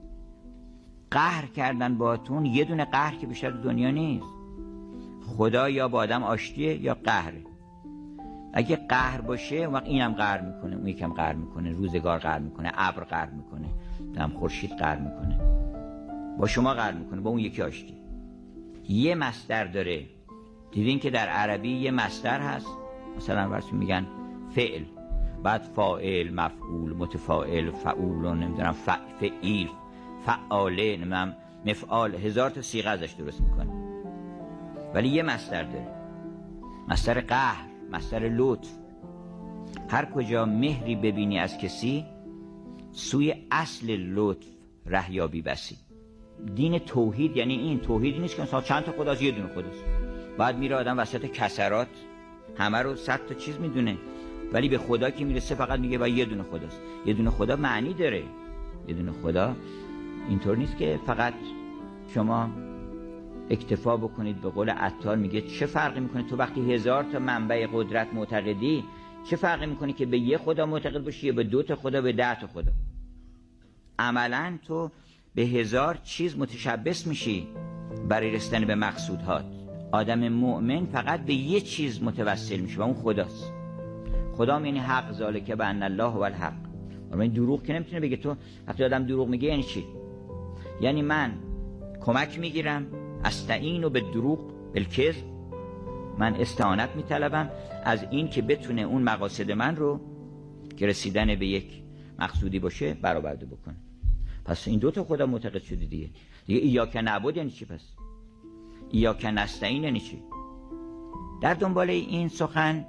قهر کردن باهاتون، یه دونه قهر که بیشتر دنیا نیست. خدا یا با آدم آشتیه یا قهره. اگه قهر باشه اون وقت اینم قهر میکنه، اون یکم قهر میکنه، روزگار قهر میکنه، ابر قهر میکنه، دم خورشید قهر میکنه، با شما قهر میکنه، با اون یکی آشتی. یه مصدر داره. دیدین که در عربی یه مصدر هست، مثلا ورسون میگن فعل، بعد فاعل، مفعول، متفاعل، فعول، نمیدونم فعیل، فعاله، نمیدونم مفعال، هزار تا صیغه ازش درست میکنه. ولی یه مصدر داره، مصدر قهر، مصدر لطف. هر کجا مهری ببینی از کسی، سوی اصل لطف رهیابی بسی. دین توحید یعنی این. توحیدی نیست که مثلا چند تا خداست، یه دونه خداست. بعد میره آدم وسط کسرات همه رو 100 تا چیز میدونه، ولی به خدا که میرسه فقط میگه یه دونه خداست. یه دونه خدا معنی داره. یه دونه خدا اینطور نیست که فقط شما اکتفا بکنید. به قول عطار میگه چه فرقی میکنه تو وقتی 1000 تا منبع قدرت معتقدی، چه فرقی میکنه که به یه خدا معتقد باشی یا به 2 تا خدا، به 10 تا خدا؟ عملاً تو به 1000 چیز متشبث میشی برای رسیدن به مقصودهات. آدم مؤمن فقط به یه چیز متوسل میشه و اون خداست. خدا یعنی حق، ذالک بان الله هو الحق. این دروغ که نمیتونه بگه. تو وقتی آدم دروغ میگه یعنی چی؟ یعنی من کمک میگیرم، استعین و به دروغ بالکذب، من استعانت میطلبم از این که بتونه اون مقاصد من رو که رسیدن به یک مقصودی باشه برآورده بکنه. پس این 2 تا خدا معتقد شدی دیگه. ایاک نعبد یعنی چی؟ پس ایاک نستعین یعنی چی؟ در دنبال این سخن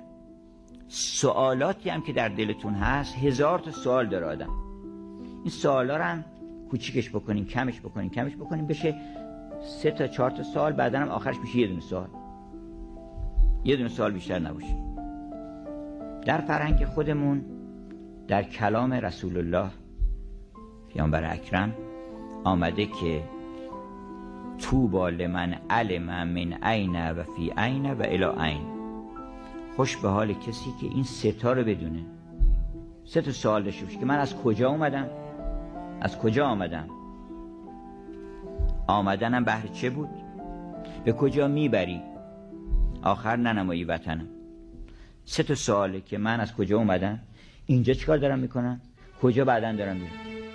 سوالاتی هم که در دلتون هست، 1000 تا سوال داره آدم. این سوالا رو هم کوچیکش بکنین، کمش بکنین بشه 3 تا 4 تا سوال، بعدا هم آخرش میشه یه دونه سوال. یه دونه سوال بیشتر نباشه. در فرهنگ خودمون، در کلام رسول الله پیامبر اکرم آمده که طوبی لمن علم من عین و فی عین و الی عین. خوش به حال کسی که این 3 تا رو بدونه. 3 تا سوال داشته باشه که من از کجا اومدم، از کجا آمدم، آمدنم بهر چه بود، به کجا میبری، آخر ننمایی وطنم. 3 تا سواله که من از کجا اومدم، اینجا چیکار دارم میکنم، کجا بعدن دارم میرم.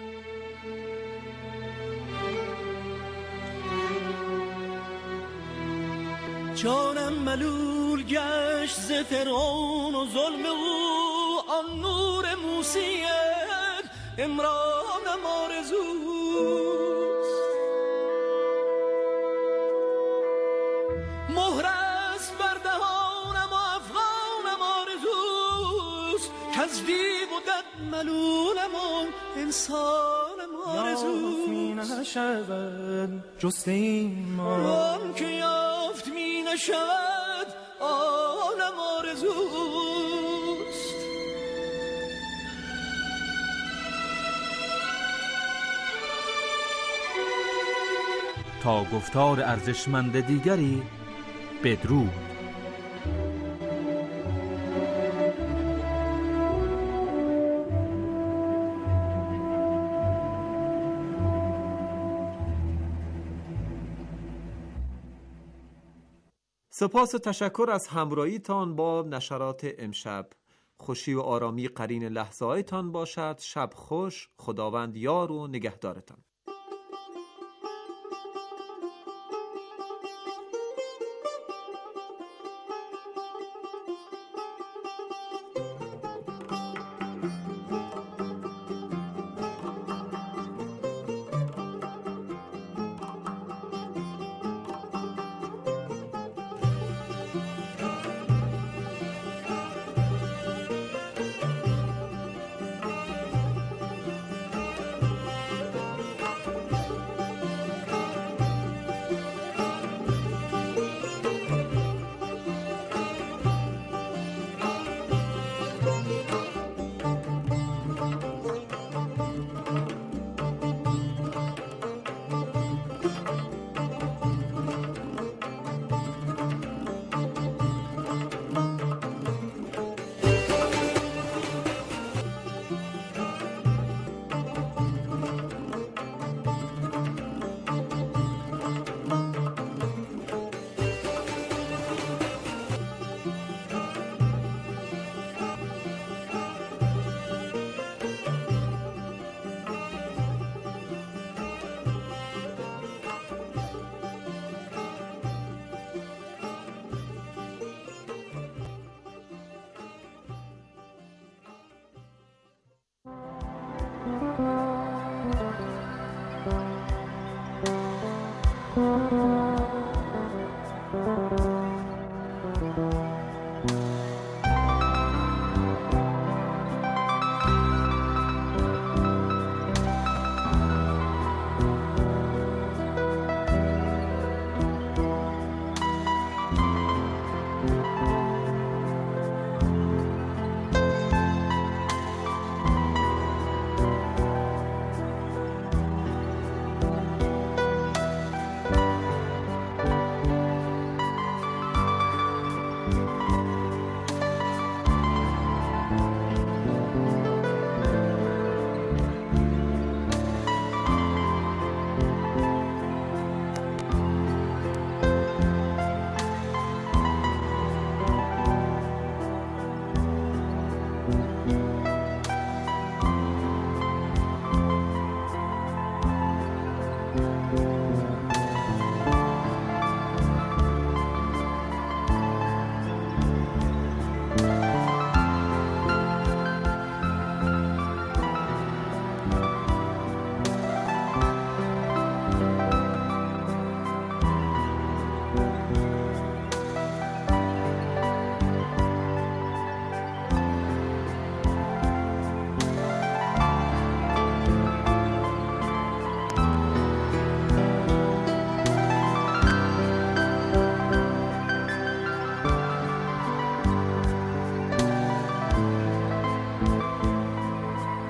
جانم ملول گشت ز فرعون و ظلم او، آن نور موسیت امرانم آرزوست. مهر است بر دهانم و افغانم آرزوست، که از دیو و دد ملولم آن انسانم آرزوست. می نشود جست ایمان، آن که یافت می نشود آنم آرزوست. تا گفتار ارزشمند دیگری بدرود. سپاس و تشکر از همراهیتان با نشرات امشب. خوشی و آرامی قرین لحظه هایتان باشد. شب خوش. خداوند یار و نگهدارتان.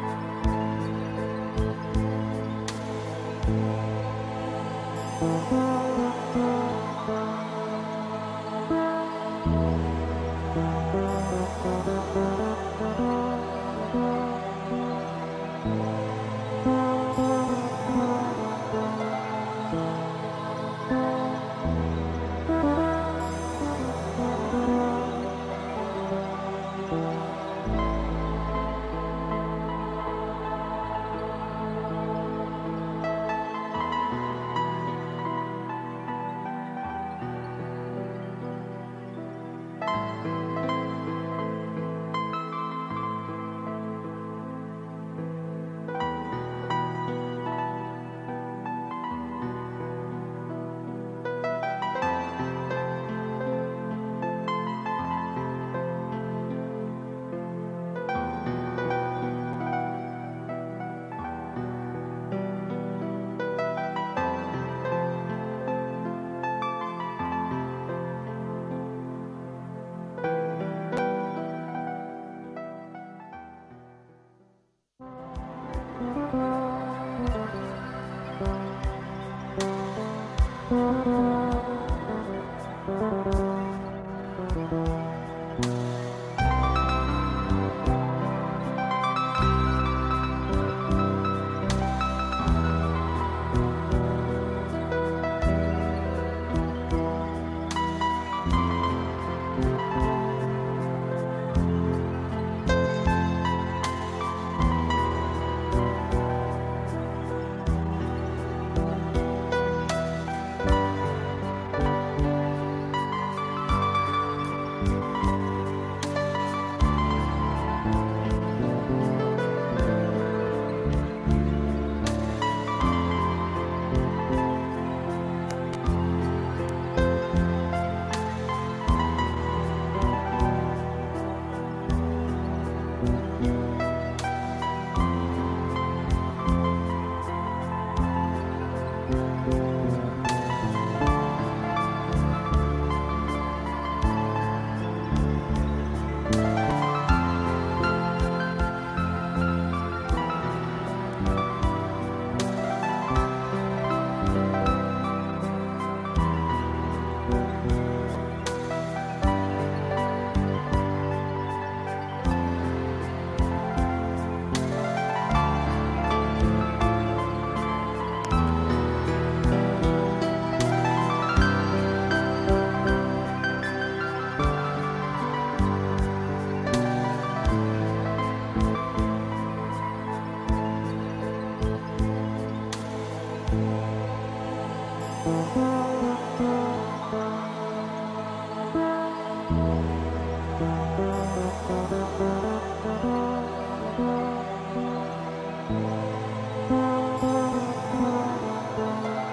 Thank you.